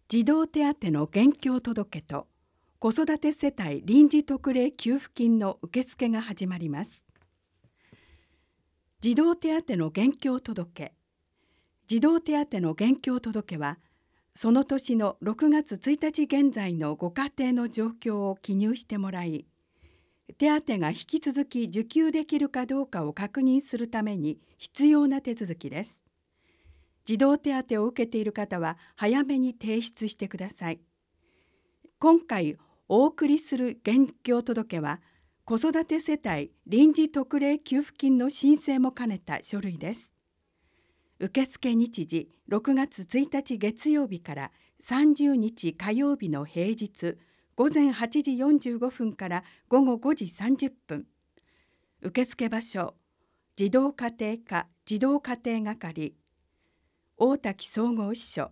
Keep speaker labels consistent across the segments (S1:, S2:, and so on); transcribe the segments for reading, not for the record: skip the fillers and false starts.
S1: 児童手当の現況届と子育て世帯臨時特例給付金の受付が始まります。児童手当の現況届。児童手当の現況届は、その年の6月1日現在のご家庭の状況を記入してもらい、手当が引き続き受給できるかどうかを確認するために必要な手続きです。児童手当を受けている方は早めに提出してください。今回お送りする現況届は、子育て世帯臨時特例給付金の申請も兼ねた書類です。受付日時6月1日月曜日から30日火曜日の平日午前8時45分から午後5時30分。受付場所、児童家庭課児童家庭係、大滝総合支所。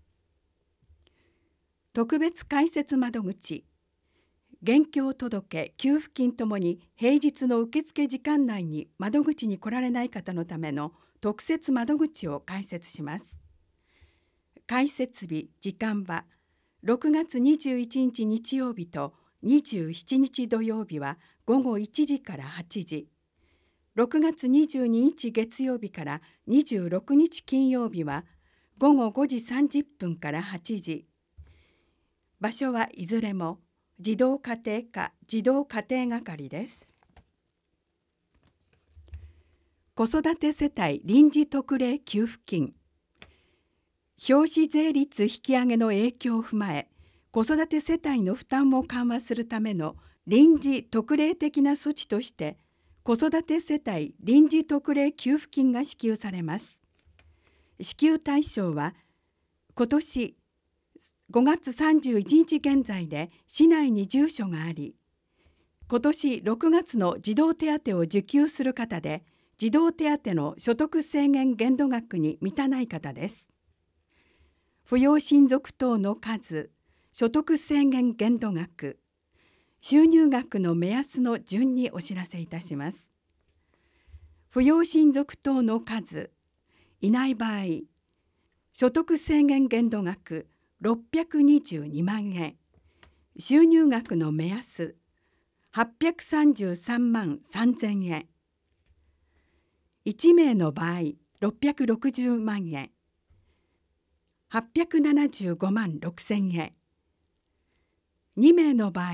S1: 特別開設窓口、現況届、給付金ともに平日の受付時間内に窓口に来られない方のための特設窓口を開設します。開設日、時間は6月21日日曜日と27日土曜日は午後1時から8時、6月22日月曜日から26日金曜日は午後5時30分から8時。場所はいずれも児童家庭課児童家庭係です。子育て世帯臨時特例給付金。表紙税率引き上げの影響を踏まえ、子育て世帯の負担を緩和するための臨時特例的な措置として、子育て世帯臨時特例給付金が支給されます。支給対象は、今年5月31日現在で市内に住所があり、今年6月の児童手当を受給する方で、児童手当の所得制限限度額に満たない方です。扶養親族等の数、所得制限限度額、収入額の目安の順にお知らせいたします。扶養親族等の数、いない場合、所得制限限度額622万円、収入額の目安833万3000円、1名の場合660万円、875万6000円、2名の場合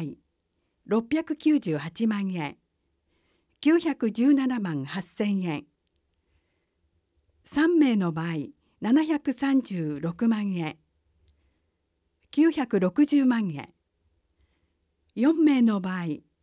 S1: 698万円、917万8000円、3名の場合736万円、960万円、4名の場合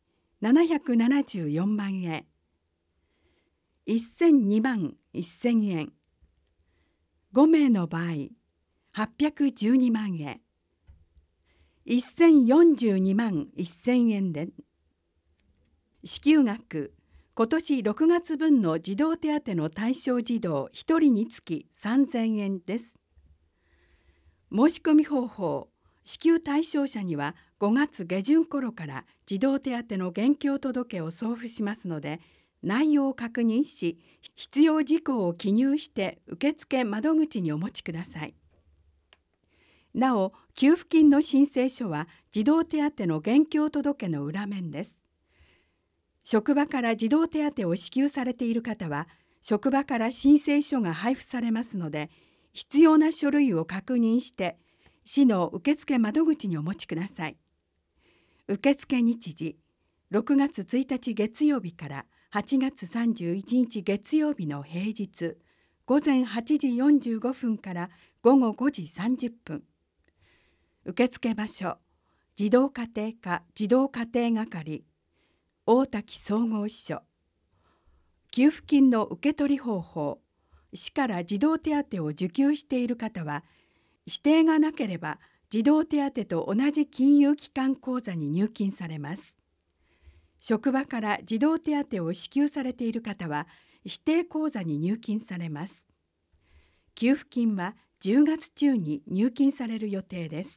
S1: 774万円、1002万1000円、5名の場合812万円、1042万1000円で、支給額、今年6月分の児童手当の対象児童1人につき3000円です。申し込み方法、支給対象者には5月下旬頃から児童手当の現況届を送付しますので、内容を確認し、必要事項を記入して受付窓口にお持ちください。なお、給付金の申請書は児童手当の現況届の裏面です。職場から児童手当を支給されている方は、職場から申請書が配布されますので、必要な書類を確認して、市の受付窓口にお持ちください。受付日時、6月1日月曜日から8月31日月曜日の平日、午前8時45分から午後5時30分。受付場所、児童家庭課児童家庭係、大滝総合支所。給付金の受け取り方法、市から児童手当を受給している方は、指定がなければ児童手当と同じ金融機関口座に入金されます。職場から児童手当を支給されている方は、指定口座に入金されます。給付金は10月中に入金される予定です。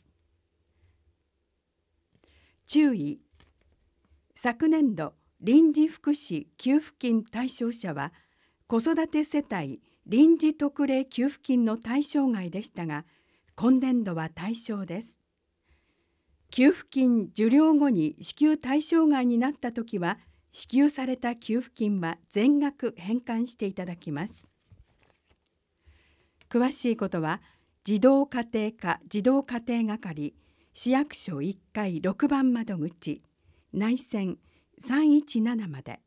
S1: 注意。昨年度臨時福祉給付金対象者は、子育て世帯臨時特例給付金の対象外でしたが、 今年度は対象です。給付金受領後に支給対象外になったときは、支給された給付金は全額返還していただきます。詳しいことは、児童家庭課児童家庭係市役所1階6番窓口内線317まで。